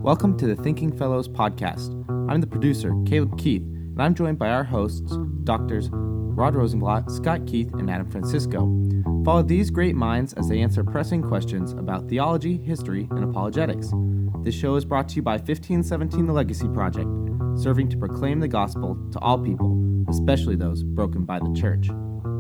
Welcome to the Thinking Fellows podcast. I'm the producer, Caleb Keith, and I'm joined by our hosts, Doctors Rod Rosenblatt, Scott Keith, and Adam Francisco. Follow these great minds as they answer pressing questions about theology, history, and apologetics. This show is brought to you by 1517 The Legacy Project, serving to proclaim the gospel to all people, especially those broken by the church.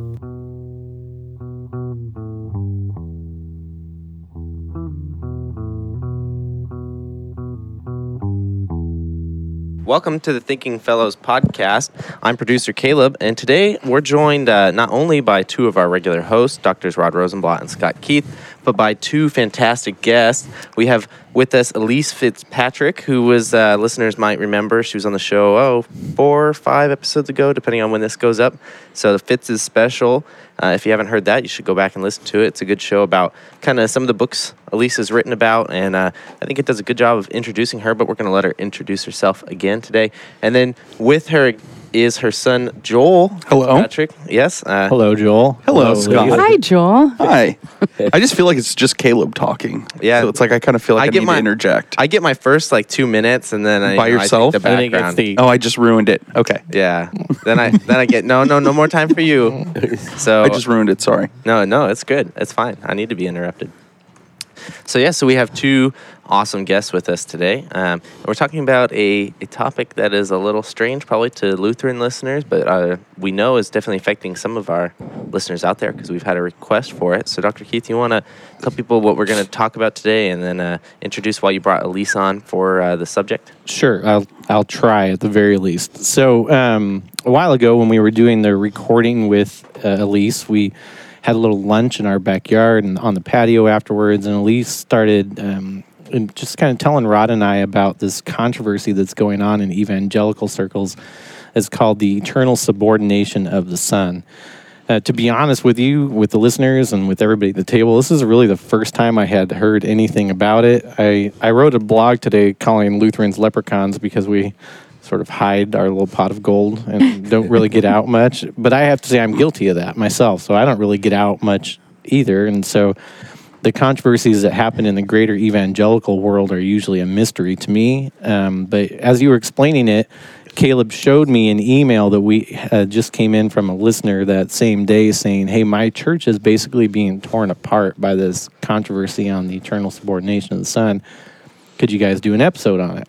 Welcome to the Thinking Fellows podcast. I'm producer Caleb, and today we're joined not only by two of our regular hosts, Doctors Rod Rosenblatt and Scott Keith, but by two fantastic guests. We have with us Elise Fitzpatrick, who was, listeners might remember, she was on the show, 4 or 5 episodes ago, depending on when this goes up. So the Fitz is special. If you haven't heard that, you should go back and listen to it. It's a good show about kind of some of the books Elise has written about, and I think it does a good job of introducing her, but we're going to let her introduce herself again today. And then with her is her son, Joel. Hello. Patrick. Yes. Hello, Joel. Hello, Scott. Hi, Joel. Hi. I just feel like it's just Caleb talking. Yeah. So it's like I kind of feel like I need to interject. I get my first 2 minutes, and then By yourself? I take the background. I just ruined it. Okay. Yeah. Then I get no more time for you. So I just ruined it. Sorry. No, it's good. It's fine. I need to be interrupted. So we have two awesome guests with us today. We're talking about a topic that is a little strange probably to Lutheran listeners, but we know is definitely affecting some of our listeners out there because we've had a request for it. So Dr. Keith, you want to tell people what we're going to talk about today and then introduce why you brought Elise on for the subject? Sure, I'll try at the very least. So a while ago when we were doing the recording with Elise, we had a little lunch in our backyard and on the patio afterwards, and Elise started and just kind of telling Rod and I about this controversy that's going on in evangelical circles. It's called the eternal subordination of the Son. To be honest with you, with the listeners and with everybody at the table, this is really the first time I had heard anything about it. I wrote a blog today calling Lutherans leprechauns because we sort of hide our little pot of gold and don't really get out much. But I have to say I'm guilty of that myself, so I don't really get out much either. And so the controversies that happen in the greater evangelical world are usually a mystery to me. But as you were explaining it, Caleb showed me an email that we just came in from a listener that same day saying, hey, my church is basically being torn apart by this controversy on the eternal subordination of the Son. Could you guys do an episode on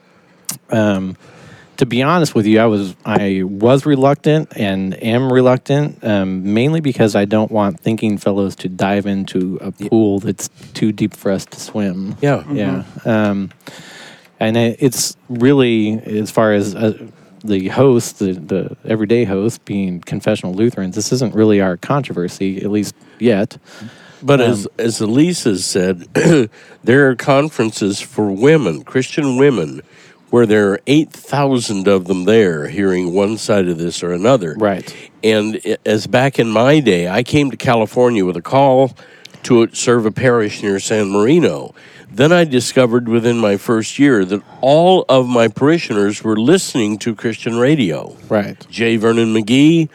it? To be honest with you, I was reluctant and am reluctant, mainly because I don't want Thinking Fellows to dive into a pool that's too deep for us to swim. Yeah. Yeah. And it's really, as far as the host, the everyday host being confessional Lutherans, this isn't really our controversy, at least yet. But as Elise has said, there are conferences for women, Christian women, where there are 8,000 of them there hearing one side of this or another. Right. And as back in my day, I came to California with a call to serve a parish near San Marino. Then I discovered within my first year that all of my parishioners were listening to Christian radio. Right. J. Vernon McGee,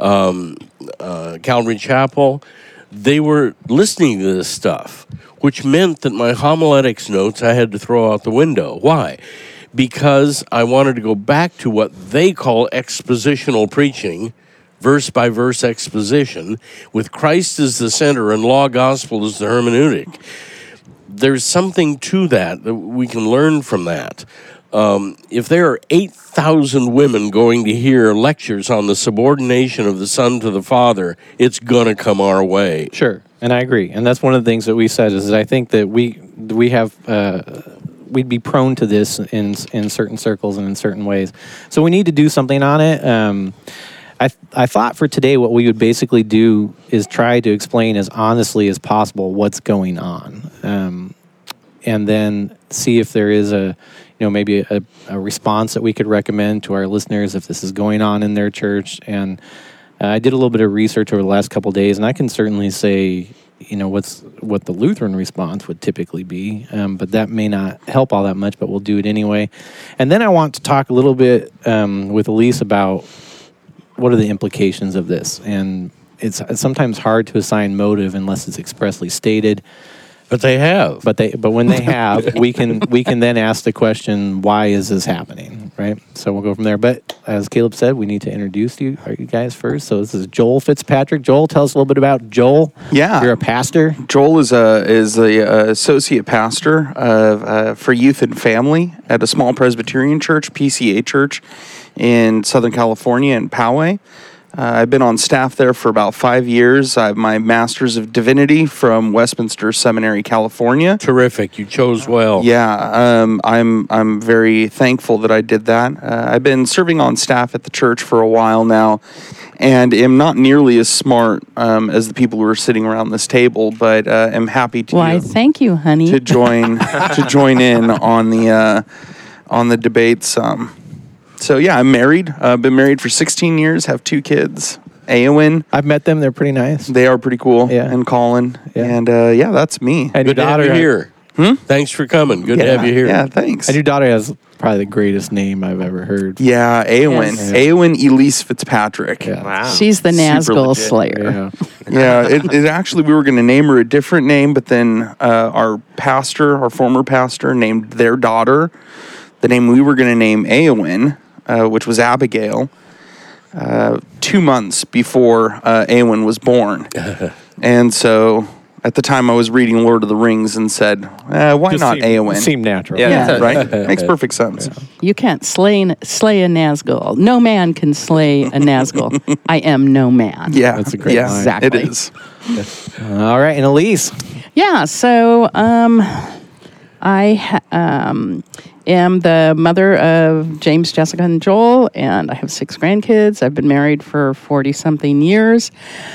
Calvary Chapel, they were listening to this stuff, which meant that my homiletics notes I had to throw out the window. Why? Because I wanted to go back to what they call expositional preaching, verse-by-verse exposition, with Christ as the center and law gospel as the hermeneutic. There's something to that we can learn from that. If there are 8,000 women going to hear lectures on the subordination of the Son to the Father, it's going to come our way. Sure, and I agree. And that's one of the things that we said is that I think that we have... we'd be prone to this in certain circles and in certain ways. So we need to do something on it. I thought for today what we would basically do is try to explain as honestly as possible what's going on. And then see if there is maybe a response that we could recommend to our listeners if this is going on in their church. And I did a little bit of research over the last couple of days, and I can certainly say what the Lutheran response would typically be, but that may not help all that much, but we'll do it anyway. And then I want to talk a little bit with Elise about what are the implications of this. And it's sometimes hard to assign motive unless it's expressly stated. But they have. But when they have, we can then ask the question, why is this happening, right? So we'll go from there. But as Caleb said, we need to introduce you guys first. So this is Joel Fitzpatrick. Joel, tell us a little bit about Joel. Yeah. You're a pastor. Joel is the associate pastor for youth and family at a small Presbyterian church, PCA church, in Southern California in Poway. I've been on staff there for about 5 years. I have my Master's of Divinity from Westminster Seminary, California. Terrific. You chose well. Yeah, I'm very thankful that I did that. I've been serving on staff at the church for a while now, and am not nearly as smart as the people who are sitting around this table, but am happy to. Why, thank you, honey. To join in on the debates. So yeah, I'm married. I've been married for 16 years. Have 2 kids. Eowyn. I've met them. They're pretty nice. They are pretty cool. Yeah. And Colin. Yeah. And yeah, that's me. And Good to have you here. Thanks for coming. Good to have you here. Yeah, thanks. And your daughter has probably the greatest name I've ever heard. Yeah, Eowyn. Yes. Eowyn Elise Fitzpatrick. Yeah. Wow. She's the Nazgul legit. Slayer. Yeah. Yeah, it actually, we were going to name her a different name, but then our former pastor, named their daughter the name we were going to name Eowyn, which was Abigail, 2 months before Eowyn was born. And so at the time I was reading Lord of the Rings and said, why Just not Eowyn? Seemed natural. Yeah, Yeah. Right? Makes perfect sense. You can't slay a Nazgul. No man can slay a Nazgul. I am no man. Yeah. That's a great yeah, line. Exactly. It is. All right, and Elise. Yeah, so I am the mother of James, Jessica, and Joel, and I have 6 grandkids. I've been married for 40-something years.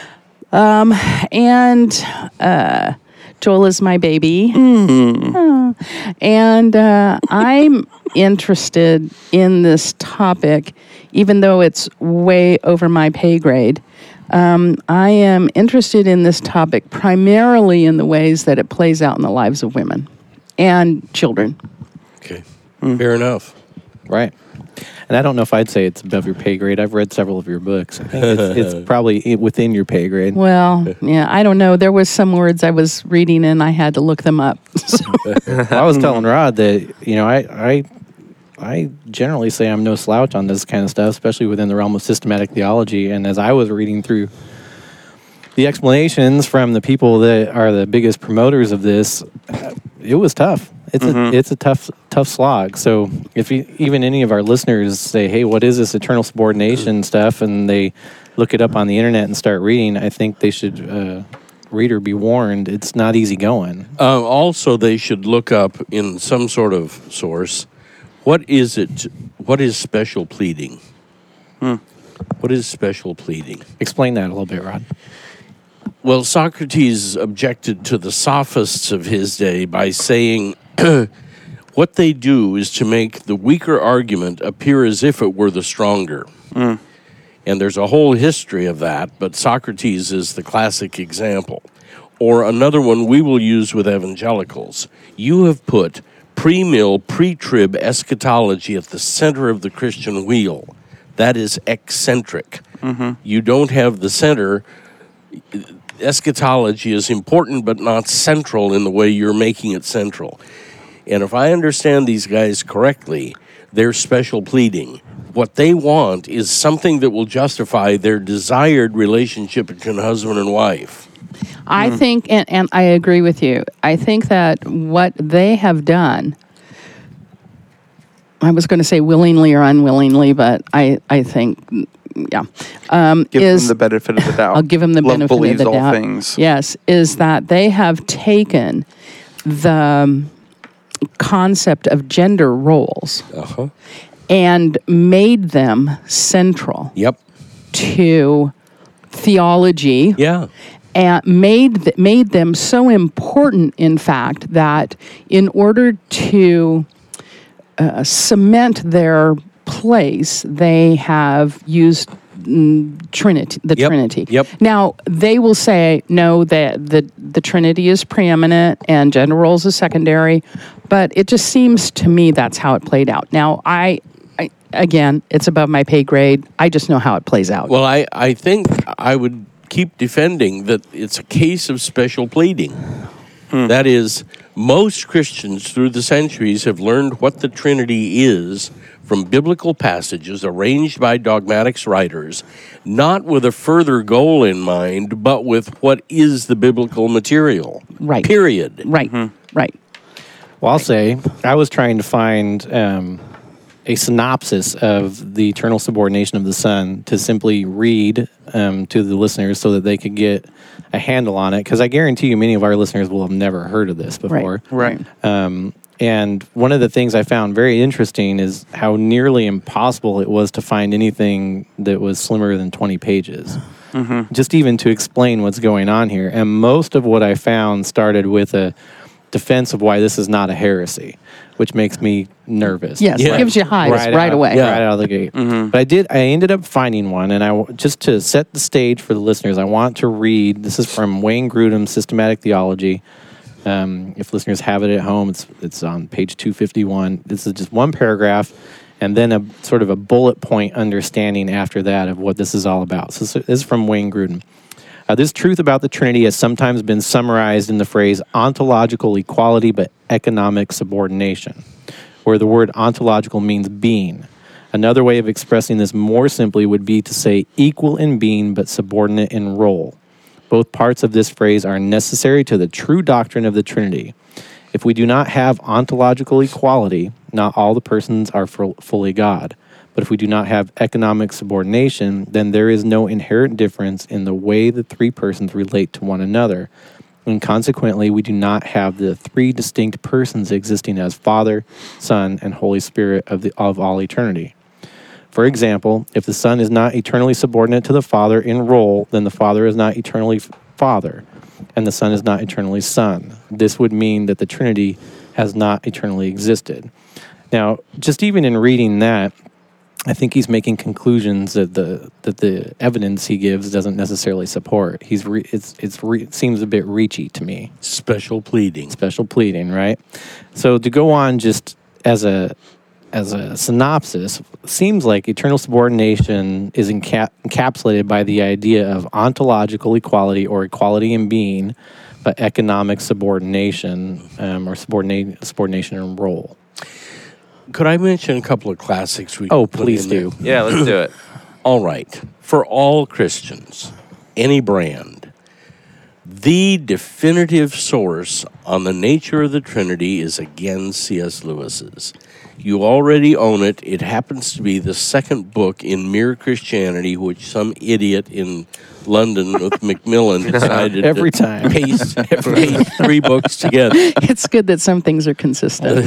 And Joel is my baby. Oh. And I'm interested in this topic, even though it's way over my pay grade. I am interested in this topic primarily in the ways that it plays out in the lives of women and children. Okay. Fair enough. Right. And I don't know if I'd say it's above your pay grade. I've read several of your books. I think it's probably within your pay grade. Well, yeah, I don't know. There was some words I was reading and I had to look them up. I was telling Rod that, I generally say I'm no slouch on this kind of stuff, especially within the realm of systematic theology. And as I was reading through the explanations from the people that are the biggest promoters of this, it was tough. It's a tough slog. So if even any of our listeners say, hey, what is this eternal subordination stuff? And they look it up on the internet and start reading, I think they should, reader be warned, it's not easy going. Also, they should look up in some sort of source, what is special pleading? What is special pleading? Explain that a little bit, Rod. Well, Socrates objected to the sophists of his day by saying what they do is to make the weaker argument appear as if it were the stronger. And there's a whole history of that, but Socrates is the classic example. Or another one we will use with evangelicals. You have put pre-mill, pre-trib eschatology at the center of the Christian wheel. That is eccentric. You don't have the center. Eschatology is important but not central in the way you're making it central. And if I understand these guys correctly, they're special pleading. What they want is something that will justify their desired relationship between husband and wife. I think, and I agree with you, I think that what they have done, I was going to say willingly or unwillingly, but I think, yeah. Give them the benefit of the doubt. I'll give them the Love benefit of believes the all doubt. things. Yes, is that they have taken the concept of gender roles and made them central Yep. to theology. Yeah. And made them so important, in fact, that in order to cement their place, they have used Trinity, the Trinity. Yep. Now, they will say, no, that the Trinity is preeminent and gender roles is secondary, but it just seems to me that's how it played out. Now, I again, it's above my pay grade. I just know how it plays out. Well, I think I would keep defending that it's a case of special pleading. That is, most Christians through the centuries have learned what the Trinity is from biblical passages arranged by dogmatics writers, not with a further goal in mind, but with what is the biblical material. Right. Period. Right. Right. Well, I'll say I was trying to find a synopsis of the eternal subordination of the Son to simply read to the listeners so that they could get a handle on it. Because I guarantee you many of our listeners will have never heard of this before. Right. And one of the things I found very interesting is how nearly impossible it was to find anything that was slimmer than 20 pages. Just even to explain what's going on here. And most of what I found started with a defense of why this is not a heresy, which makes me nervous. Yes, it gives you highs right away. Right out of the gate. But I ended up finding one, and just to set the stage for the listeners, I want to read. This is from Wayne Grudem's Systematic Theology. If listeners have it at home, it's on page 251. This is just one paragraph, and then a sort of a bullet point understanding after that of what this is all about. So this is from Wayne Grudem. This truth about the Trinity has sometimes been summarized in the phrase ontological equality but economic subordination, where the word ontological means being. Another way of expressing this more simply would be to say equal in being but subordinate in role. Both parts of this phrase are necessary to the true doctrine of the Trinity. If we do not have ontological equality, not all the persons are fully God. But if we do not have economic subordination, then there is no inherent difference in the way the three persons relate to one another. And consequently, we do not have the three distinct persons existing as Father, Son, and Holy Spirit of all eternity. For example, if the Son is not eternally subordinate to the Father in role, then the Father is not eternally Father, and the Son is not eternally Son. This would mean that the Trinity has not eternally existed. Now, just even in reading that, I think he's making conclusions that the evidence he gives doesn't necessarily support. It seems a bit reachy to me. Special pleading, right? So to go on just as a synopsis, seems like eternal subordination is encapsulated by the idea of ontological equality or equality in being, but economic subordination or subordination in role. Could I mention a couple of classics? Please do. Yeah, let's do it. All right. For all Christians, any brand, the definitive source on the nature of the Trinity is again C.S. Lewis's. You already own it. It happens to be the second book in Mere Christianity, which some idiot in London with Macmillan decided every to time paste 3 books together. It's good that some things are consistent.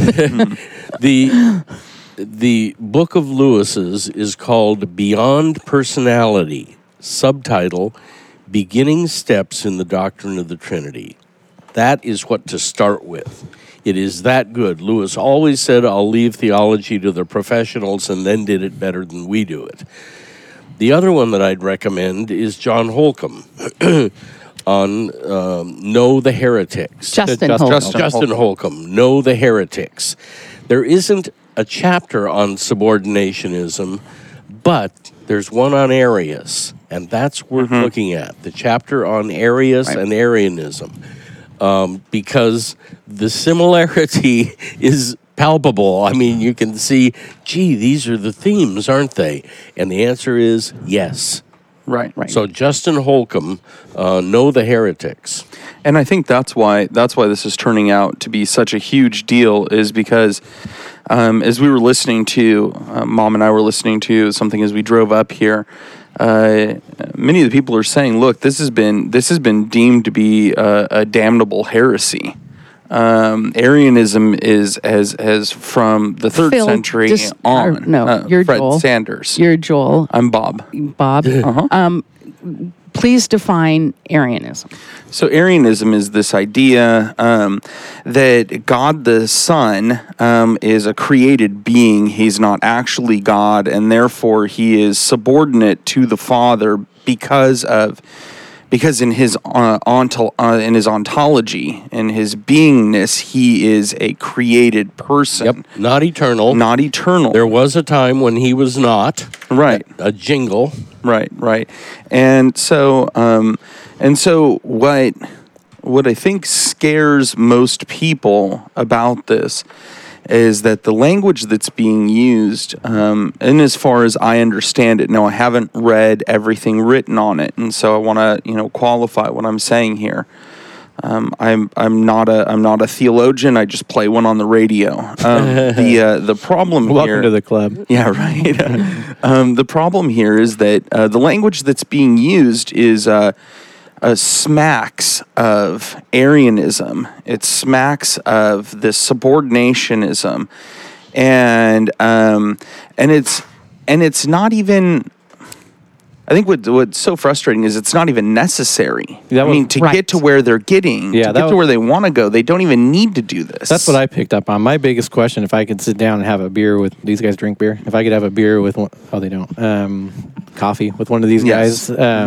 The book of Lewis's is called Beyond Personality, subtitle, Beginning Steps in the Doctrine of the Trinity. That is what to start with. It is that good. Lewis always said, I'll leave theology to the professionals, and then did it better than we do it. The other one that I'd recommend is John Holcomb on Know the Heretics. Justin Holcomb, Know the Heretics. There isn't a chapter on subordinationism, but there's one on Arius, and that's worth looking at. The chapter on Arius and Arianism. Because the similarity is palpable. I mean, you can see, gee, these are the themes, aren't they? And the answer is yes. Right. So Justin Holcomb, Know the Heretics. And I think that's why this is turning out to be such a huge deal, is because as we were listening to, Mom and I were listening to something as we drove up here, many of the people are saying, look, this has been deemed to be a damnable heresy. Arianism has from the 3rd century on. You're Fred Joel. Sanders. You're Joel. I'm Bob. Bob. Please define Arianism. So Arianism is this idea that God the Son is a created being. He's not actually God, and therefore he is subordinate to the Father because in his ontology, in his beingness, he is a created person. Yep, not eternal. Not eternal. There was a time when he was not. Right. A jingle. Right. And so what what I think scares most people about this is that the language that's being used, and as far as I understand it, now I haven't read everything written on it, and so I want to qualify what I'm saying here. I'm not a theologian. I just play one on the radio. The problem Welcome here. to the club. Yeah, right. The problem here is that the language that's being used is smacks of Arianism. It smacks of this subordinationism, and it's not even. I think what's so frustrating is it's not even necessary. To get to where they're getting, to where they want to go, they don't even need to do this. That's what I picked up on. My biggest question, if I could sit down and have a beer with, these guys drink beer? If I could have a beer with, they don't, coffee with one of these guys,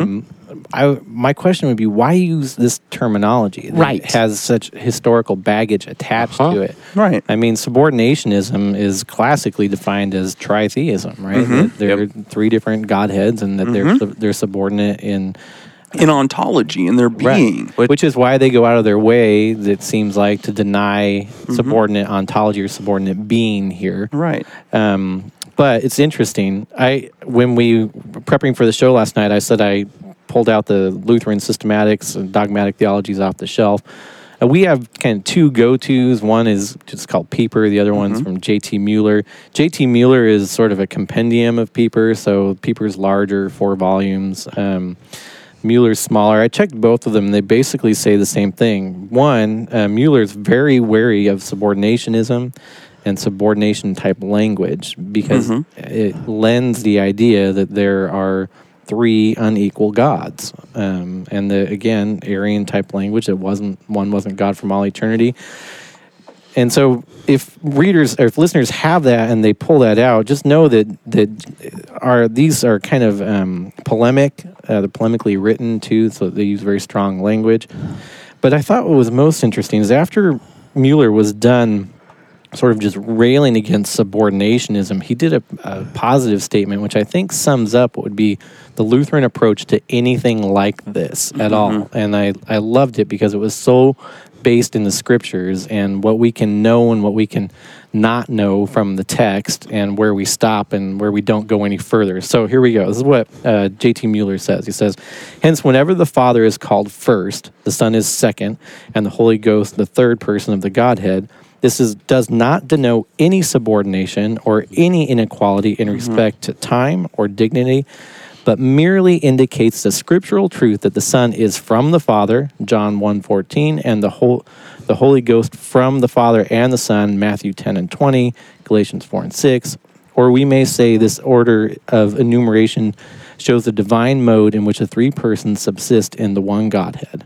my question would be, why use this terminology that has such historical baggage attached to it? Right. I mean, subordinationism is classically defined as tritheism, right? That there are three different godheads, and that they're subordinate in ontology and their being. Right. Which is why they go out of their way, it seems like, to deny subordinate ontology or subordinate being here. Right. But it's interesting. When we were prepping for the show last night, I said I pulled out the Lutheran systematics and dogmatic theologies off the shelf. We have kind of two go-tos. One is just called Pieper. The other one's from J.T. Mueller. J.T. Mueller is sort of a compendium of Pieper. So Pieper's larger, 4 volumes. Mueller's smaller. I checked both of them. They basically say the same thing. One, Mueller's very wary of subordinationism and subordination-type language because it lends the idea that there are 3 unequal gods, and again, Arian type language that one wasn't God from all eternity. And so, if readers or if listeners have that and they pull that out, just know that these are kind of polemic. They're polemically written too, so they use very strong language. But I thought what was most interesting is after Mueller was done sort of just railing against subordinationism, he did a positive statement, which I think sums up what would be the Lutheran approach to anything like this at all. And I loved it because it was so based in the scriptures and what we can know and what we can not know from the text and where we stop and where we don't go any further. So here we go. This is what J.T. Mueller says. He says, "Hence, whenever the Father is called first, the Son is second, and the Holy Ghost the third person of the Godhead, this does not denote any subordination or any inequality in respect to time or dignity, but merely indicates the scriptural truth that the Son is from the Father, John 1:14, and the Holy Ghost from the Father and the Son, Matthew 10 and 20, Galatians 4 and 6. Or we may say this order of enumeration shows the divine mode in which the 3 persons subsist in the one Godhead."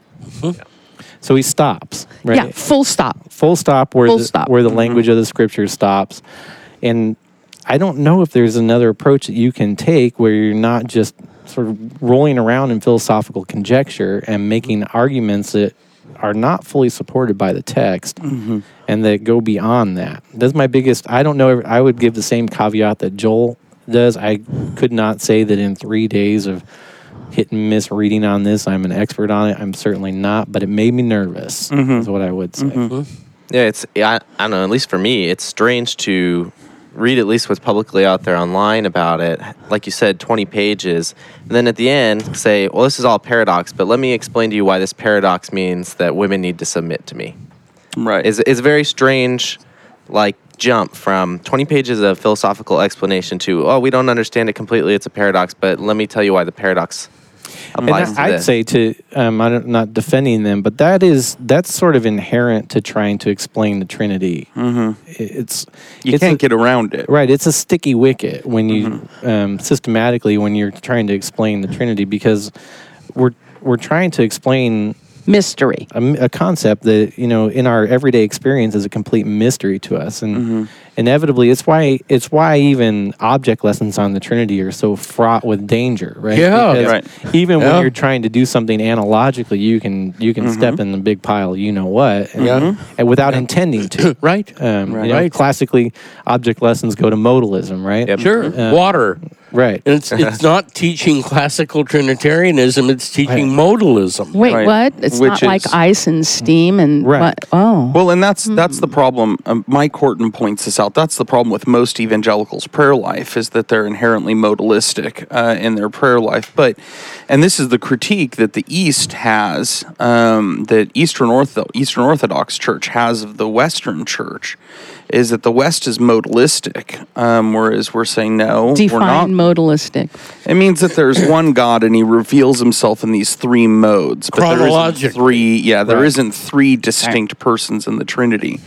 So he stops, right? Yeah, full stop. Full stop where the language of the scripture stops. And I don't know if there's another approach that you can take where you're not just sort of rolling around in philosophical conjecture and making arguments that are not fully supported by the text and that go beyond that. That's my biggest, I don't know, I would give the same caveat that Joel does. I could not say that in 3 days of hit and miss reading on this, I'm an expert on it. I'm certainly not, but it made me nervous, is what I would say. Yeah, I don't know, at least for me, it's strange to read at least what's publicly out there online about it. Like you said, 20 pages. And then at the end, say, well, this is all paradox, but let me explain to you why this paradox means that women need to submit to me. Right. It's a very strange, jump from 20 pages of philosophical explanation to, we don't understand it completely, it's a paradox, but let me tell you why the paradox applies to I'd this. say to, I'm not defending them, but that's sort of inherent to trying to explain the Trinity. You can't get around it. Right, it's a sticky wicket when you, systematically, when you're trying to explain the Trinity, because we're trying to explain mystery, a concept that in our everyday experience is a complete mystery to us, and inevitably it's why even object lessons on the Trinity are so fraught with danger, right? Yeah, because even when you're trying to do something analogically, you can step in the big pile, and without intending to, right? Classically, object lessons go to modalism, right? Yep. Sure, water. Right. And it's not teaching classical Trinitarianism, it's teaching modalism. Wait, Right. what? It's Which not like is- ice and steam and Right. what? Oh. Well, and that's the problem. Mike Horton points this out. That's the problem with most evangelicals' prayer life is that they're inherently modalistic in their prayer life. And this is the critique that the East has, that Eastern Orthodox Church has of the Western Church, is that the West is modalistic, whereas we're saying no, we're not. Define modalistic. It means that there's one God and he reveals himself in these three modes. But there isn't Chronologically. there Right. isn't three distinct persons in the Trinity.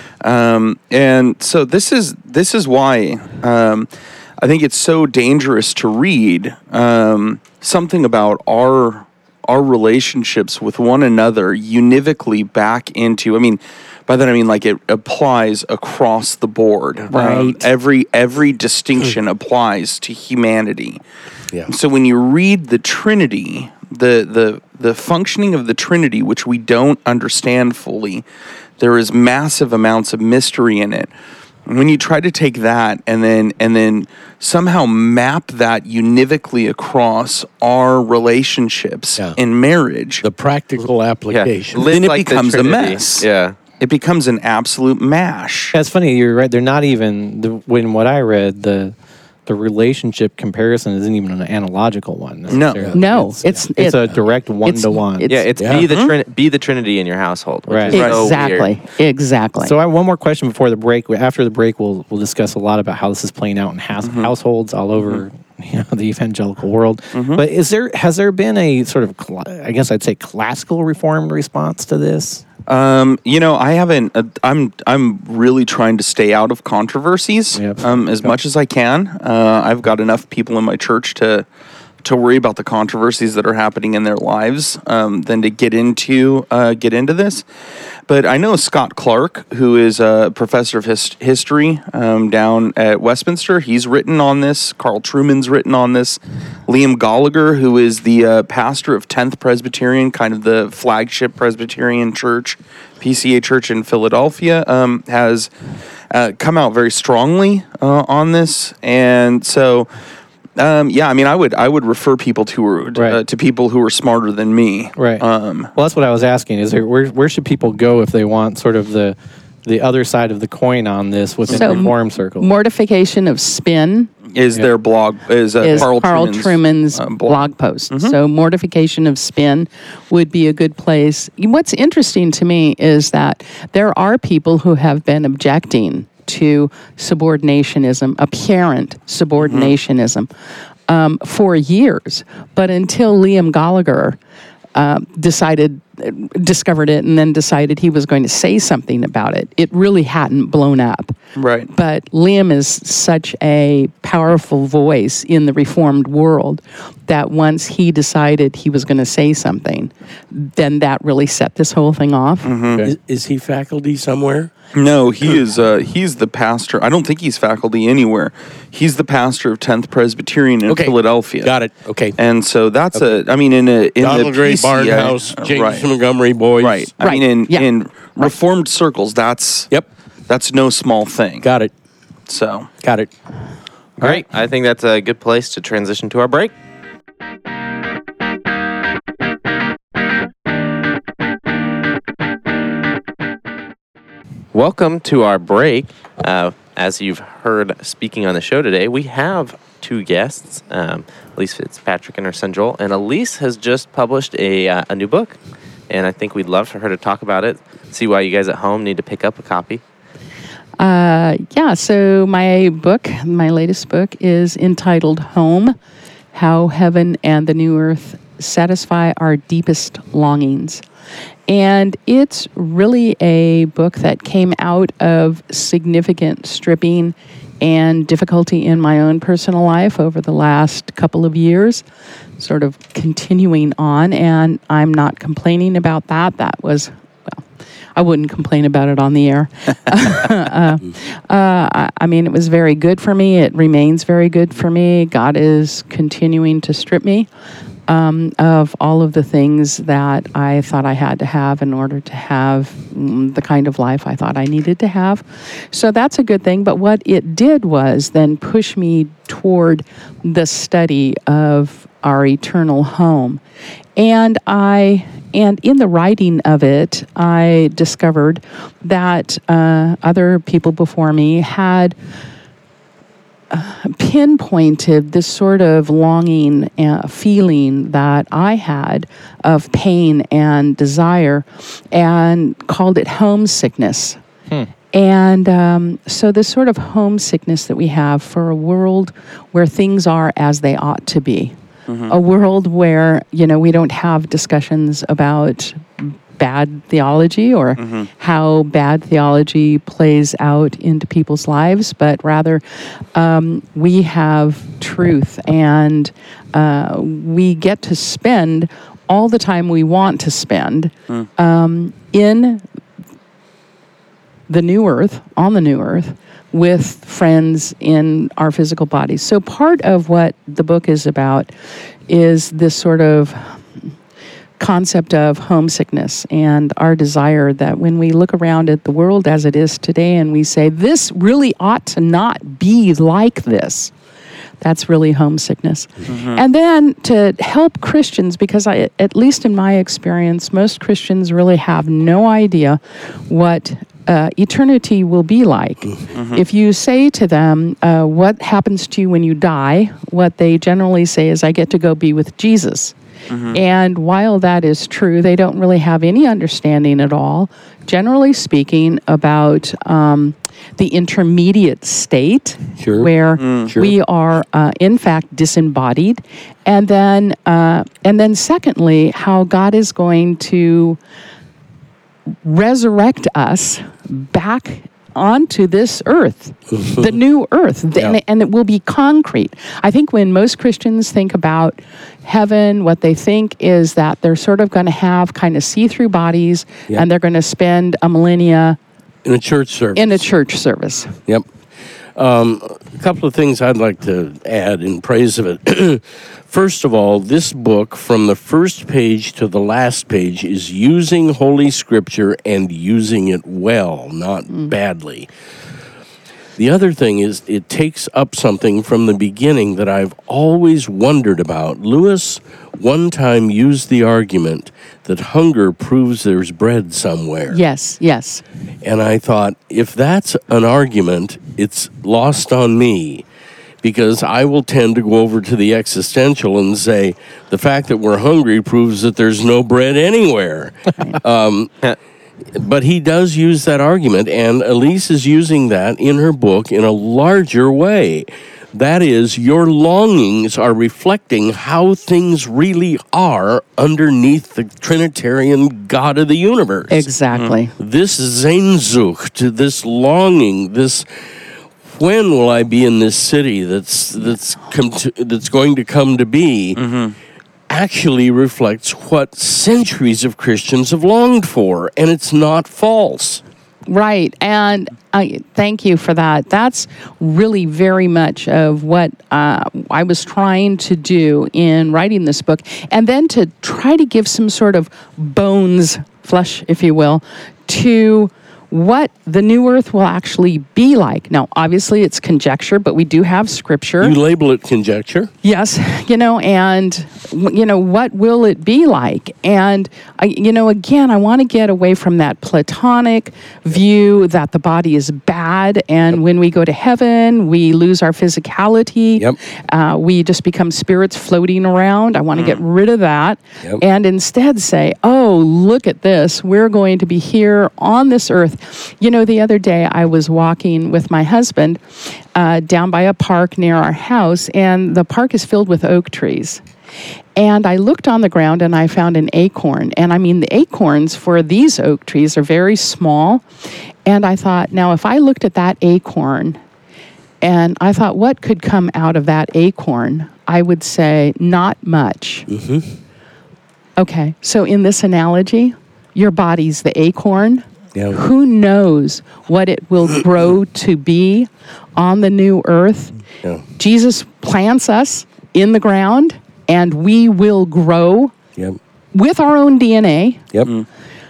And so this is why I think it's so dangerous to read something about our relationships with one another univocally back into, by that I mean like it applies across the board. Right. Every distinction applies to humanity. Yeah. So when you read the Trinity, the functioning of the Trinity, which we don't understand fully, there is massive amounts of mystery in it. And when you try to take that and then somehow map that univocally across our relationships Yeah. in marriage, The practical Yeah. application. Live Then it like the becomes a Trinity. mess. Yeah. it becomes an absolute mash. That's funny. You're right. They're not even when what I read the relationship comparison isn't even an analogical one. necessarily. No, it's a direct one-to-one. Yeah, it's be the Trinity in your household. Which Right. is so exactly, weird. exactly. So I have one more question before the break. After the break, we'll discuss a lot about how this is playing out in households all over the evangelical world. But has there been a sort of I guess I'd say classical Reformed response to this? I haven't. I'm really trying to stay out of controversies Yep. as much as I can. I've got enough people in my church to worry about the controversies that are happening in their lives than to get into this. But I know Scott Clark, who is a professor of history down at Westminster. He's written on this. Carl Truman's written on this. Liam Gallagher, who is the pastor of 10th Presbyterian, kind of the flagship Presbyterian church, PCA church in Philadelphia, has come out very strongly on this. And so... I would refer people to people who are smarter than me. Right. Well, that's what I was asking. Is there where should people go if they want sort of the other side of the coin on this within Reform circles? Mortification of Spin Is their blog is Carl Truman's blog post. So Mortification of Spin would be a good place. What's interesting to me is that there are people who have been objecting to subordinationism, apparent subordinationism, for years. But until Liam Gallagher discovered it and then decided he was going to say something about it, it really hadn't blown up. Right. But Liam is such a powerful voice in the Reformed world that once he decided he was going to say something, then that really set this whole thing off. Is he faculty somewhere? No, he is. He's the pastor. I don't think he's faculty anywhere. He's the pastor of 10th Presbyterian in Philadelphia. Got it. Okay. And so that's in Donald the Gray PCA, Barnhouse, James right. Montgomery boys. Right. Right. In Reformed circles, that's no small thing. Got it. So Got it. Great. I think that's a good place to transition to our break. Welcome to our break. As you've heard speaking on the show today, we have two guests, Elise Fitzpatrick and her son Joel. And Elise has just published a new book. And I think we'd love for her to talk about it, see why you guys at home need to pick up a copy. So my latest book is entitled Home, How Heaven and the New Earth Satisfy Our Deepest Longings. And it's really a book that came out of significant stripping and difficulty in my own personal life over the last couple of years, sort of continuing on, and I'm not complaining about that. That was, I wouldn't complain about it on the air. It was very good for me. It remains very good for me. God is continuing to strip me. of all of the things that I thought I had to have in order to have the kind of life I thought I needed to have. So that's a good thing. But what it did was then push me toward the study of our eternal home. And in the writing of it, I discovered that other people before me had pinpointed this sort of longing feeling that I had of pain and desire and called it homesickness. And so this sort of homesickness that we have for a world where things are as they ought to be, a world where, we don't have discussions about bad theology or how bad theology plays out into people's lives, but rather we have truth, and we get to spend all the time we want to spend in the new earth, on the new earth, with friends in our physical bodies. So part of what the book is about is this sort of concept of homesickness and our desire that when we look around at the world as it is today and we say, this really ought to not be like this, that's really homesickness. And then to help Christians, because at least in my experience, most Christians really have no idea what eternity will be like. If you say to them, what happens to you when you die, what they generally say is, I get to go be with Jesus. And while that is true, they don't really have any understanding at all, generally speaking, about the intermediate state where we are, in fact, disembodied. And then secondly, how God is going to resurrect us back onto this earth, the new earth, and it will be concrete. I think when most Christians think about heaven, what they think is that they're sort of going to have kind of see-through bodies, and they're going to spend a millennia in a church service. Yep. A couple of things I'd like to add in praise of it. First of all, this book, from the first page to the last page, is using Holy Scripture and using it well, not badly. The other thing is it takes up something from the beginning that I've always wondered about. Lewis one time used the argument that hunger proves there's bread somewhere. Yes. And I thought, if that's an argument, it's lost on me, because I will tend to go over to the existential and say, the fact that we're hungry proves that there's no bread anywhere. But he does use that argument, and Elise is using that in her book in a larger way. That is, your longings are reflecting how things really are underneath the Trinitarian God of the universe. Exactly. This Sehnsucht, this longing, this when will I be in this city that's going to come to be, actually reflects what centuries of Christians have longed for, and it's not false. Right, and thank you for that. That's really very much of what I was trying to do in writing this book, and then to try to give some sort of bones, flesh, if you will, to what the new earth will actually be like. Now, obviously, it's conjecture, but we do have scripture. You label it conjecture. Yes, and what will it be like? And again, I want to get away from that Platonic view that the body is bad, and when we go to heaven, we lose our physicality. We just become spirits floating around. I want to get rid of that, and instead say, oh, look at this. We're going to be here on this earth. The other day I was walking with my husband down by a park near our house, and the park is filled with oak trees. And I looked on the ground and I found an acorn. And I mean, the acorns for these oak trees are very small. And I thought, now if I looked at that acorn and I thought, what could come out of that acorn? I would say, not much. Okay, so in this analogy, your body's the acorn. Who knows what it will grow to be on the new earth? Jesus plants us in the ground, and we will grow Yep. with our own DNA Yep.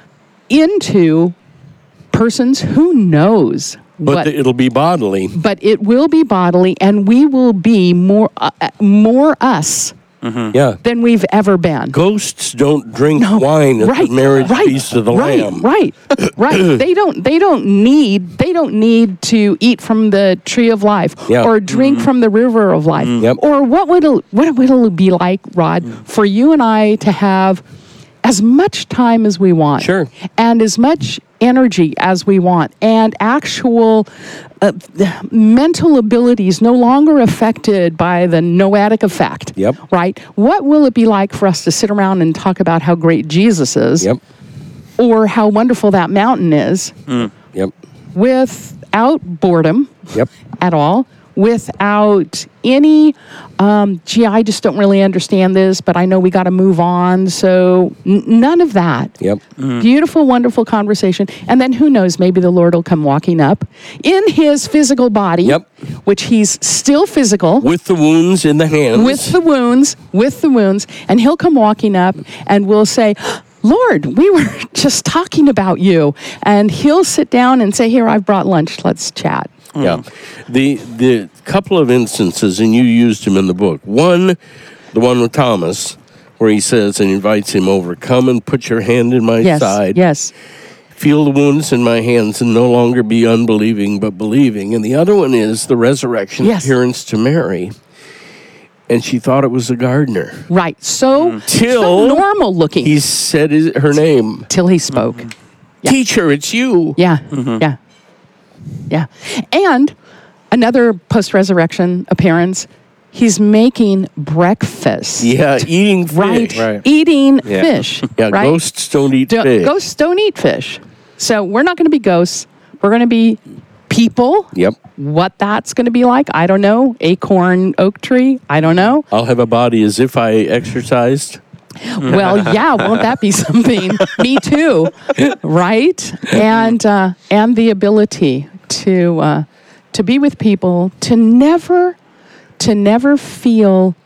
into persons who knows But what. it'll be bodily. But it will be bodily, and we will be more us Yeah. than we've ever been. Ghosts don't drink wine at the marriage feast of the Lamb. Right. They don't need to eat from the tree of life Yeah. or drink from the river of life. Yep. Or what would it be like, Rod, for you and I to have as much time as we want, Sure. and as much energy as we want, and actual mental abilities no longer affected by the noetic effect. Yep. Right? What will it be like for us to sit around and talk about how great Jesus is, Yep. or how wonderful that mountain is, Yep. without boredom Yep. at all, without any, I just don't really understand this, but I know we got to move on. So none of that. Yep. Beautiful, wonderful conversation. And then who knows, maybe the Lord will come walking up in his physical body, Yep. which he's still physical. With the wounds in the hands. With the wounds, and he'll come walking up and we'll say, Lord, we were just talking about you. And he'll sit down and say, here, I've brought lunch. Let's chat. Yeah. The couple of instances, and you used him in the book. One, the one with Thomas, where he says and invites him over, come and put your hand in my side. Yes. Feel the wounds in my hands and no longer be unbelieving but believing. And the other one is the resurrection appearance to Mary. And she thought it was a gardener. Right. So normal looking. He said her name. Till he spoke. Yeah. Teacher, it's you. Yeah. Yeah. Yeah. And another post-resurrection appearance, he's making breakfast. Yeah, eating fish. Right. Eating fish. Yeah, right? ghosts don't eat fish. Ghosts don't eat fish. So we're not going to be ghosts. We're going to be people. Yep. What that's going to be like, I don't know. Acorn oak tree, I don't know. I'll have a body as if I exercised. Well, yeah, won't that be something? Me too, right? And the ability to be with people, to never feel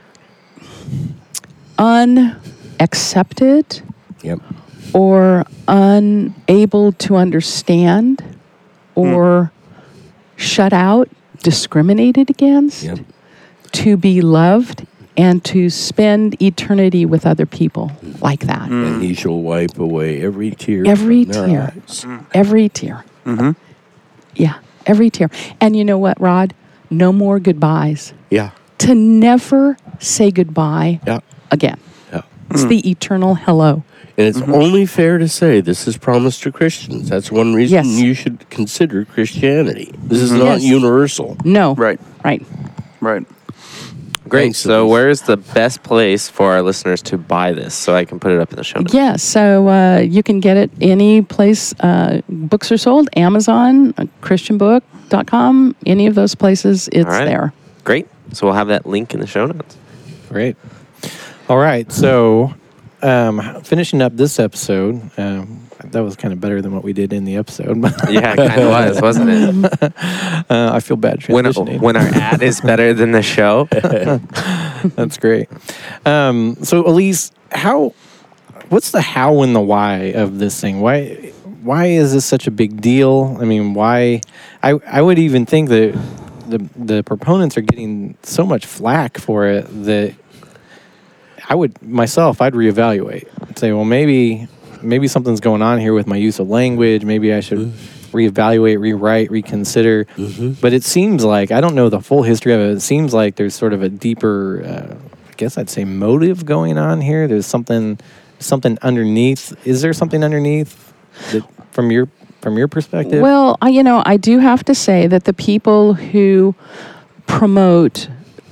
unaccepted Yep. or unable to understand or shut out, discriminated against, Yep. to be loved, and to spend eternity with other people like that. And he shall wipe away every tear. Every from their tear. eyes. Every tear. Yeah, every tear. And you know what, Rod? No more goodbyes. Yeah. To never say goodbye Yeah. again. Yeah. It's the eternal hello. And it's only fair to say this is promised to Christians. That's one reason Yes. you should consider Christianity. This is not Yes. universal. No. Right. Right. Right. Great. Thanks, So, Elise. where's the best place for our listeners to buy this so I can put it up in the show notes? Yeah, so you can get it any place books are sold, Amazon, christianbook.com, any of those places, it's All right. there. Great. So, we'll have that link in the show notes. Great. All right. So, finishing up this episode, that was kind of better than what we did in the episode. Yeah, it kind of was, wasn't it? I feel bad transitioning. When our ad is better than the show. That's great. So, Elise, what's the how and the why of this thing? Why is this such a big deal? I mean, why? I would even think that the proponents are getting so much flack for it that I'd reevaluate and say, well, maybe something's going on here with my use of language. Maybe I should reevaluate, rewrite, reconsider. But it seems like, I don't know the full history of it. It seems like there's sort of a deeper, I guess I'd say, motive going on here. There's something underneath. Is there something underneath that, from your perspective? Well, I do have to say that the people who promote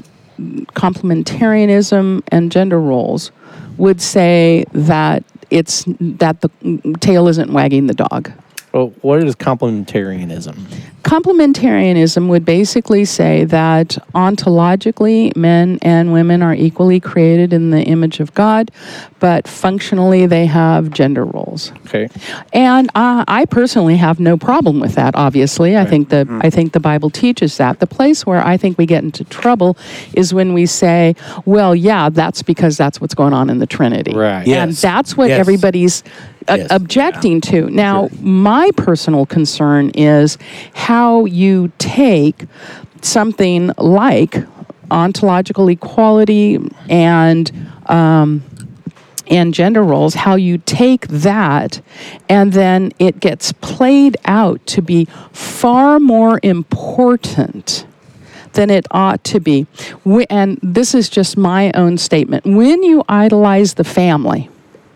complementarianism and gender roles would say that the tail isn't wagging the dog. Well, what is complementarianism? Complementarianism would basically say that ontologically, men and women are equally created in the image of God, but functionally they have gender roles. Okay. And I personally have no problem with that. Obviously, I think the Bible teaches that. The place where I think we get into trouble is when we say, "Well, yeah, that's because that's what's going on in the Trinity," Right. And Yes. that's what Yes. everybody's Yes. objecting to. Now, my personal concern is how you take something like ontological equality and gender roles, how you take that and then it gets played out to be far more important than it ought to be. And this is just my own statement. When you idolize the family,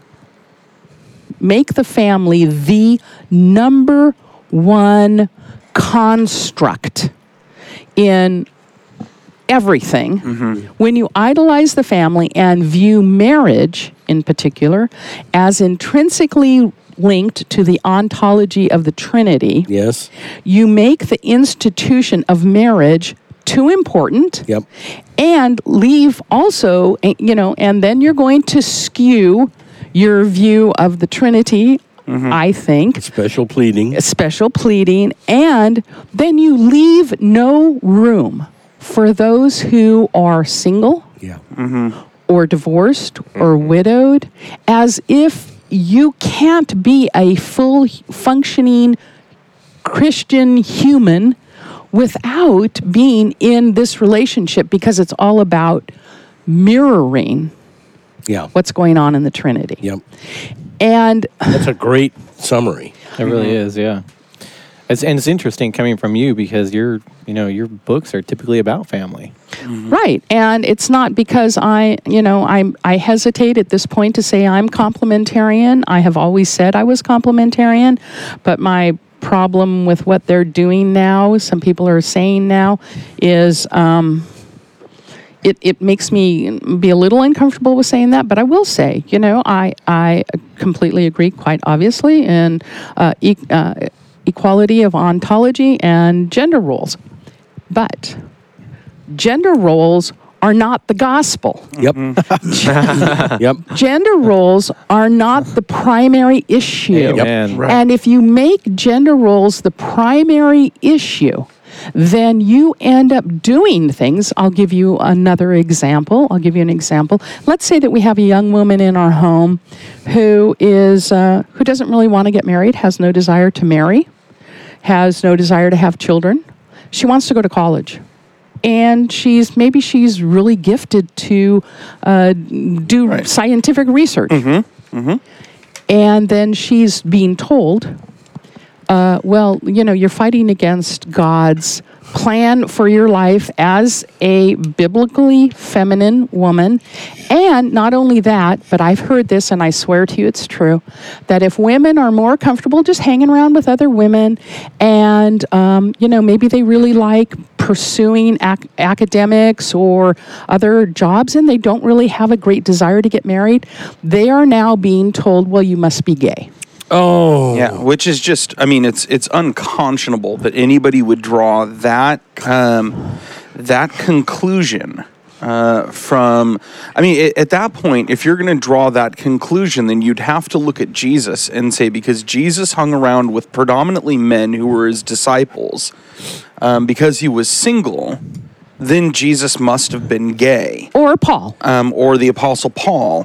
make the family the number one construct in everything. When you idolize the family and view marriage in particular as intrinsically linked to the ontology of the Trinity, Yes. you make the institution of marriage too important. Yep. And leave also, and then you're going to skew your view of the Trinity, I think. Special pleading. Special pleading. And then you leave no room for those who are single Yeah. or divorced or widowed, as if you can't be a full functioning Christian human without being in this relationship, because it's all about mirroring Yeah. what's going on in the Trinity. Yep. And That's a great summary. It really is, yeah. It's interesting coming from you because your books are typically about family. right, and it's not because I hesitate at this point to say I'm complementarian. I have always said I was complementarian, but my problem with what they're doing now, some people are saying now, is it makes me be a little uncomfortable with saying that. But I will say, I completely agree, quite obviously, in equality of ontology and gender roles. But gender roles are not the gospel. Yep. Yep. Gender roles are not the primary issue. Amen. Right. And if you make gender roles the primary issue, then you end up doing things. I'll give you another example. Let's say that we have a young woman in our home who doesn't really want to get married, has no desire to marry, has no desire to have children. She wants to go to college. And she's really gifted to do scientific research. And then she's being told, you're fighting against God's plan for your life as a biblically feminine woman. And not only that, but I've heard this, and I swear to you it's true, that if women are more comfortable just hanging around with other women and, maybe they really like pursuing academics or other jobs and they don't really have a great desire to get married, they are now being told, well, you must be gay. Oh. Yeah, which is just, it's unconscionable that anybody would draw that conclusion from, at that point, if you're going to draw that conclusion, then you'd have to look at Jesus and say, because Jesus hung around with predominantly men who were his disciples, because he was single, then Jesus must have been gay. Or Paul. Or the Apostle Paul.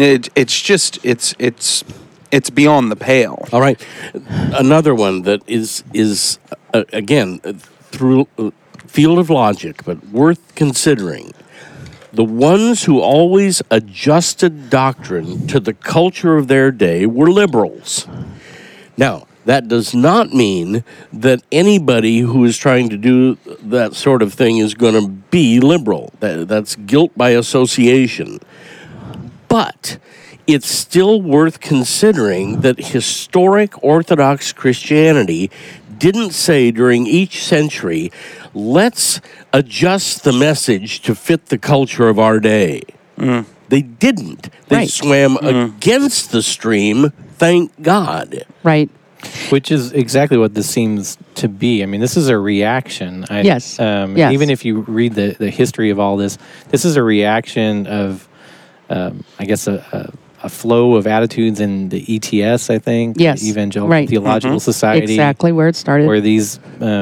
It's beyond the pale. All right. Another one that is again, through field of logic, but worth considering. The ones who always adjusted doctrine to the culture of their day were liberals. Now, that does not mean that anybody who is trying to do that sort of thing is going to be liberal. That's guilt by association. But it's still worth considering that historic Orthodox Christianity didn't say during each century, let's adjust the message to fit the culture of our day. They didn't. They Right. swam against the stream, thank God. Right. Which is exactly what this seems to be. I mean, this is a reaction. Yes. Yes. Even if you read the history of all this, this is a reaction of, I guess, a flow of attitudes in the ETS, I think. Yes. The Evangelical Right. Theological Society. Exactly where it started. Where these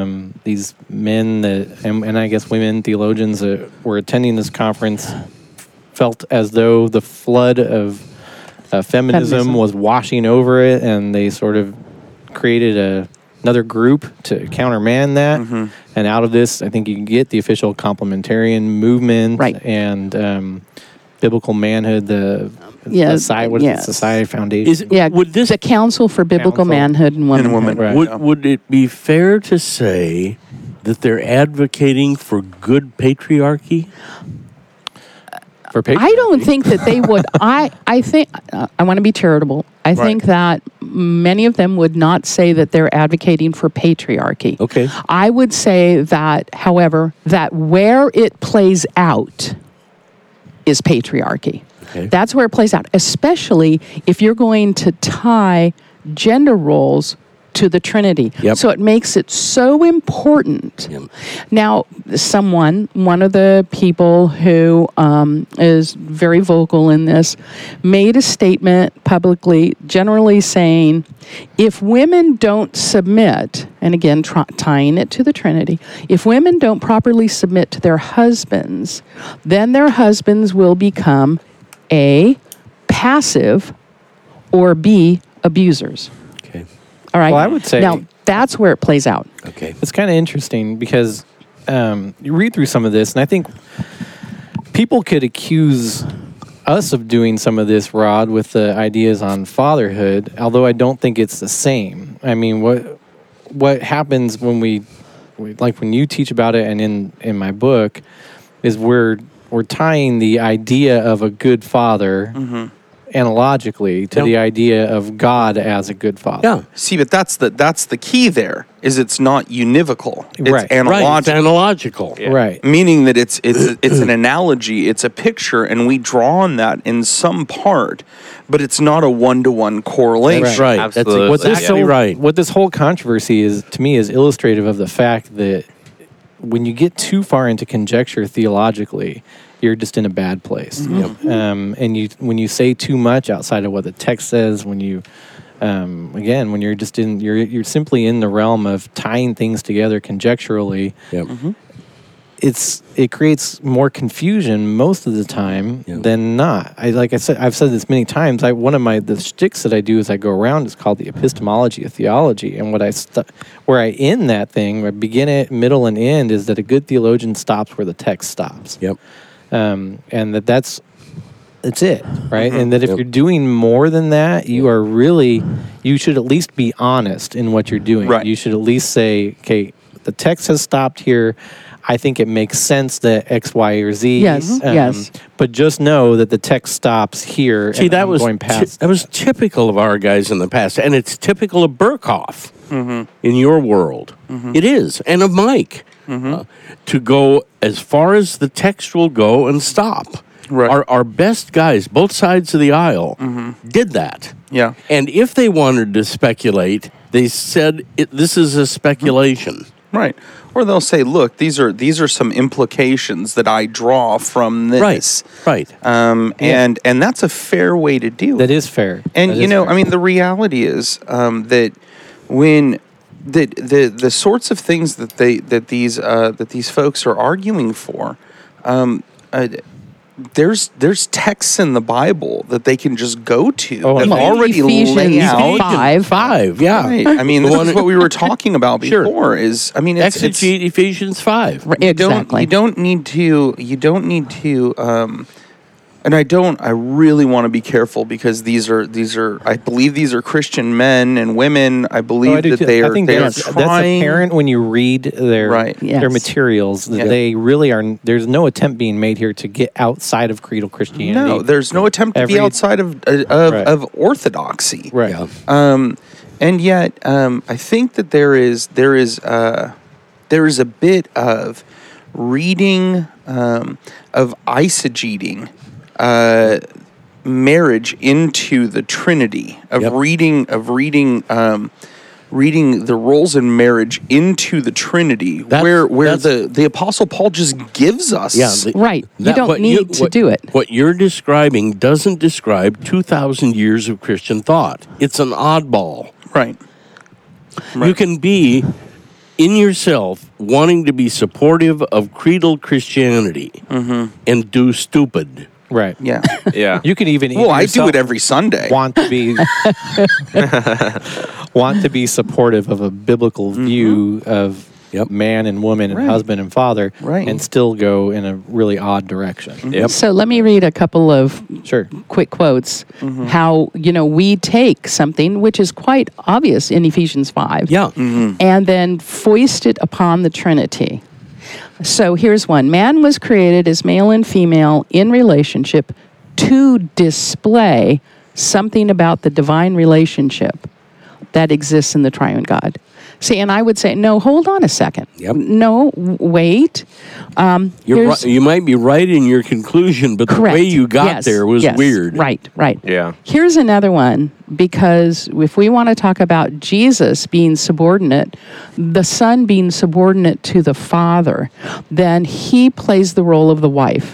men and I guess women theologians that were attending this conference felt as though the flood of feminism was washing over it, and they sort of created another group to countermand that. And out of this, I think you can get the official complementarian movement, Right. and biblical manhood. The Yes, Society Foundation. Would this the Council for Biblical Council. Manhood and Womanhood. And women. Right. would it be fair to say that they're advocating for good patriarchy? For I don't think that they would. I think I want to be charitable. I think that many of them would not say that they're advocating for patriarchy. Okay. I would say that, however, that where it plays out is patriarchy. Okay. That's where it plays out, especially if you're going to tie gender roles to the Trinity. Yep. So it makes it so important. Yep. Now, one of the people who is very vocal in this, made a statement publicly, generally saying, if women don't submit, and again, tying it to the Trinity, if women don't properly submit to their husbands, then their husbands will become A, passive, or B, abusers. Okay. All right. Well, I would say- now that's where it plays out. Okay. It's kind of interesting because you read through some of this, and I think people could accuse us of doing some of this, Rod, with the ideas on fatherhood, although I don't think it's the same. I mean, what happens when we like when you teach about it, and in my book, is we're tying the idea of a good father analogically to the idea of God as a good father. Yeah. See, but that's the key there, is it's not univocal. It's Right. analogical. Right. It's analogical. Right. Meaning that it's an analogy, it's a picture, and we draw on that in some part, but it's not a one-to-one correlation. That's right. Absolutely. That's exactly right. What this whole controversy is, to me, is illustrative of the fact that when you get too far into conjecture theologically, you're just in a bad place. And when you say too much outside of what the text says, when you again, when you're just you're simply in the realm of tying things together conjecturally, Yep. it creates more confusion most of the time than not. I've said this many times. One of the shticks that I do as I go around is called the epistemology of theology, and where I end that thing, where I begin it, middle, and end, is that a good theologian stops where the text stops. Yep. And that's it, right? And that if you're doing more than that, you should at least be honest in what you're doing. Right. You should at least say, okay, the text has stopped here. I think it makes sense that X, Y, or Z. Yes, yes. But just know that the text stops here. See, and that I'm was going past. that was typical of our guys in the past, and it's typical of Burkhoff in your world. It is, and of Mike, to go as far as the text will go and stop. Right. Our best guys, both sides of the aisle, did that. Yeah. And if they wanted to speculate, they said this is a speculation. Right. Or they'll say, look, these are some implications that I draw from this. Right. And that's a fair way to do it. That is fair. And That you is know, fair. I mean, the reality is that when the sorts of things that these folks are arguing for, there's texts in the Bible that they can just go to Oh, that well, already Ephesians lay out. 5, yeah. Right. I mean, this is what we were talking about Sure. before. Is I mean, it's Exegete Ephesians 5. Exactly. you don't need to and I really want to be careful, because these are I believe these are Christian men and women. I believe I do that too. they I are think that's trying. apparent when you read their Right. Yes. their materials. That Yeah. they really are. There's no attempt being made here to get outside of creedal Christianity. No, there's no attempt to be Every- outside of Right. orthodoxy. right. Yeah. And yet, I think that there is a bit of reading, of eisegeting marriage into the Trinity, of Yep. reading reading the roles in marriage into the Trinity, where the Apostle Paul just gives us. Right. You don't need to do it. What you're describing doesn't describe 2,000 years of Christian thought. It's an oddball. Right. You can be in yourself wanting to be supportive of creedal Christianity and do stupid. Right. Yeah. Yeah. You can even. Well, I do it every Sunday. Want to be supportive of a biblical view of man and woman and husband and father, and still go in a really odd direction. Yep. So let me read a couple of quick quotes. How we take something which is quite obvious in Ephesians 5, and then foist it upon the Trinity. So here's one. Man was created as male and female in relationship to display something about the divine relationship that exists in the triune God. See, and I would say, no, hold on a second. No, wait. You might be right in your conclusion, but the way you got there was weird. Right. Yeah. Here's another one, because if we want to talk about Jesus being subordinate, the Son being subordinate to the Father, then he plays the role of the wife.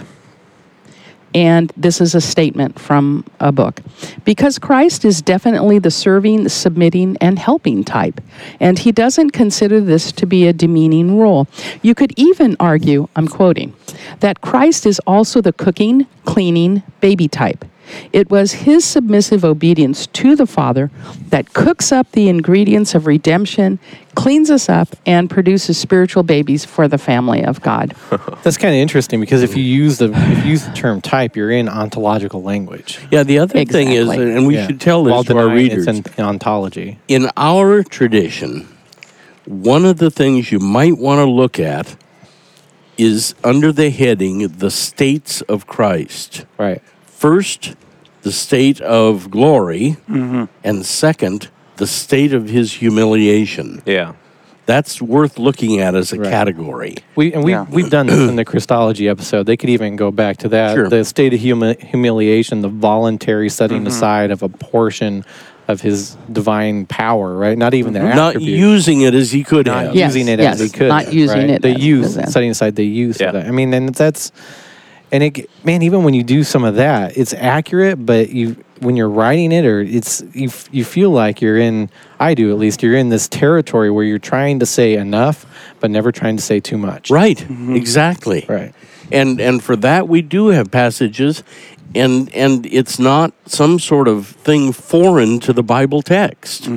And this is a statement from a book. Because Christ is definitely the serving, submitting, and helping type, and he doesn't consider this to be a demeaning role. You could even argue, I'm quoting, that Christ is also the cooking, cleaning, baby type. It was his submissive obedience to the Father that cooks up the ingredients of redemption, cleans us up, and produces spiritual babies for the family of God. That's kind of interesting, because if you use the term type, you're in ontological language. Yeah, the other thing is, and we should tell this to our readers, it's in ontology. In our tradition, one of the things you might want to look at is under the heading, the states of Christ. Right. First, the state of glory, and second, the state of his humiliation. Yeah. That's worth looking at as a category. We've done this in the Christology episode. They could even go back to that. Sure. The state of humiliation, the voluntary setting aside of a portion of his divine power, right? Not even the Not attribute. using it as he could have. Using it as he could. Not using it. The use, setting aside the use of that. I mean, and that's... And even when you do some of that, it's accurate. But when you're writing it, or you feel like you're in. I do, at least. You're in this territory where you're trying to say enough, but never trying to say too much. Right. Exactly. Right. And for that, we do have passages, and it's not some sort of thing foreign to the Bible text.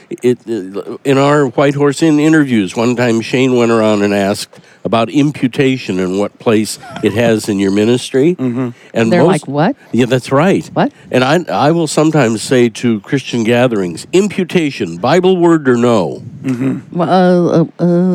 In our White Horse Inn interviews, one time Shane went around and asked about imputation and what place it has in your ministry. And they're like, what? Yeah, that's right. What? And I will sometimes say to Christian gatherings, imputation, Bible word or no? What?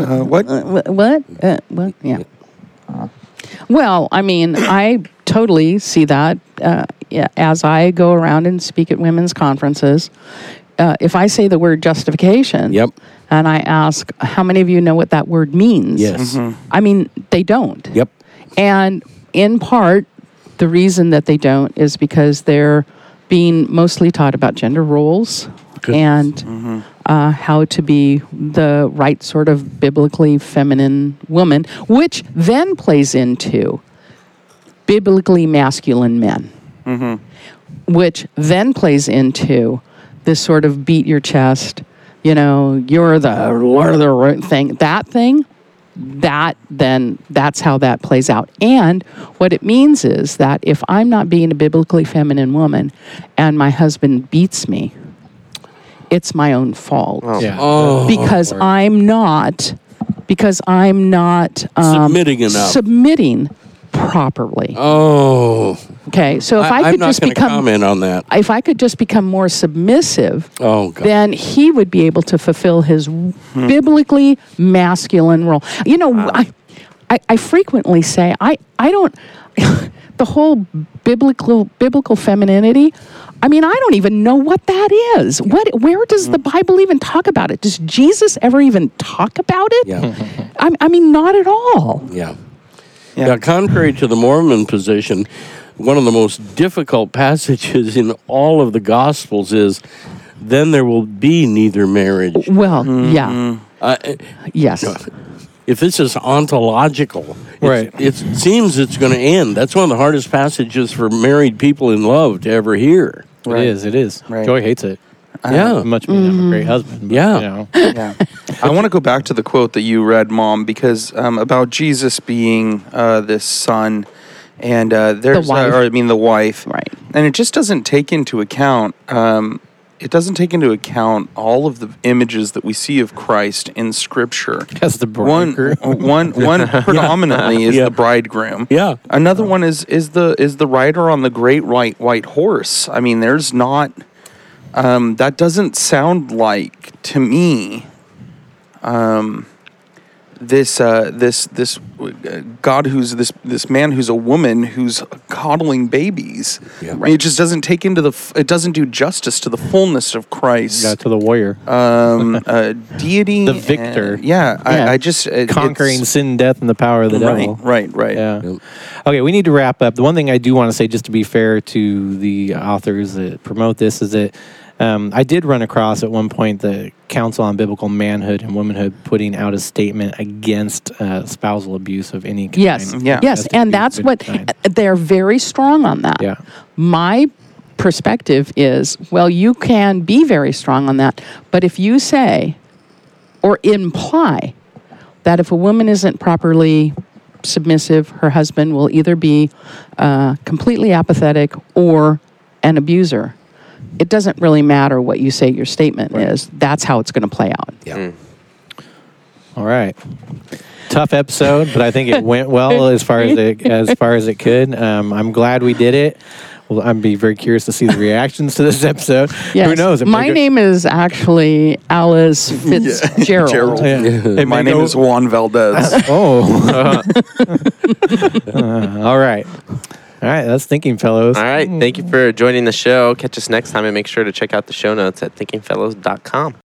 What? Yeah. Well, I mean, I totally see that as I go around and speak at women's conferences. If I say the word justification, and I ask, how many of you know what that word means? Yes. I mean, they don't. Yep. And in part, the reason that they don't is because they're being mostly taught about gender roles and how to be the right sort of biblically feminine woman, which then plays into biblically masculine men, which then plays into this sort of beat your chest, you're the right thing, that's how that plays out. And what it means is that if I'm not being a biblically feminine woman and my husband beats me, it's my own fault. Because I'm not submitting enough. Submitting properly. Okay, so if I I'm could not just gonna become comment on that. If I could just become more submissive, then he would be able to fulfill his biblically masculine role. I frequently say I don't the whole biblical femininity. I mean, I don't even know what that is. Where does the Bible even talk about it? Does Jesus ever even talk about it? Yeah. I mean, not at all. Yeah. Now, contrary to the Mormon position, one of the most difficult passages in all of the Gospels is then there will be neither marriage. Well, yeah. Yes. If this is ontological, Right. it seems it's going to end. That's one of the hardest passages for married people in love to ever hear. Right. It is. Right. Joy hates it. Yeah. Much means I'm a great husband. But, Yeah. You know. Yeah. I want to go back to the quote that you read, Mom, because about Jesus being this son, and there's wife. the wife, Right. and it just doesn't take into account. It doesn't take into account all of the images that we see of Christ in Scripture. That's the One bridegroom. predominantly is Yeah. the bridegroom. Yeah. Another one is the rider on the great white horse. I mean, there's not. That doesn't sound like to me. This God who's this man who's a woman who's coddling babies. Yeah. I mean, it just doesn't take into it doesn't do justice to the fullness of Christ. Yeah, to the warrior. Deity, The victor. Yeah. I just Conquering it's- sin, death, and the power of the devil. Right. Yeah. Yep. Okay, we need to wrap up. The one thing I do want to say, just to be fair to the authors that promote this, is that I did run across at one point the Council on Biblical Manhood and Womanhood putting out a statement against spousal abuse of any kind. Yes. Yeah. Yes. And that's what they're very strong on that. Yeah. My perspective is, well, you can be very strong on that, but if you say or imply that if a woman isn't properly submissive, her husband will either be completely apathetic or an abuser. It doesn't really matter what you say your statement is. That's how it's going to play out. Yeah. All right. Tough episode, but I think it went well as far as it could. I'm glad we did it. Well, I'm be very curious to see the reactions to this episode. Yes. Who knows? It My may go- name is actually Alice Fitzgerald. Gerald. Yeah. It My may name go- is Juan Valdez. Oh. All right. All right. That's Thinking Fellows. All right. Thank you for joining the show. Catch us next time and make sure to check out the show notes at thinkingfellows.com.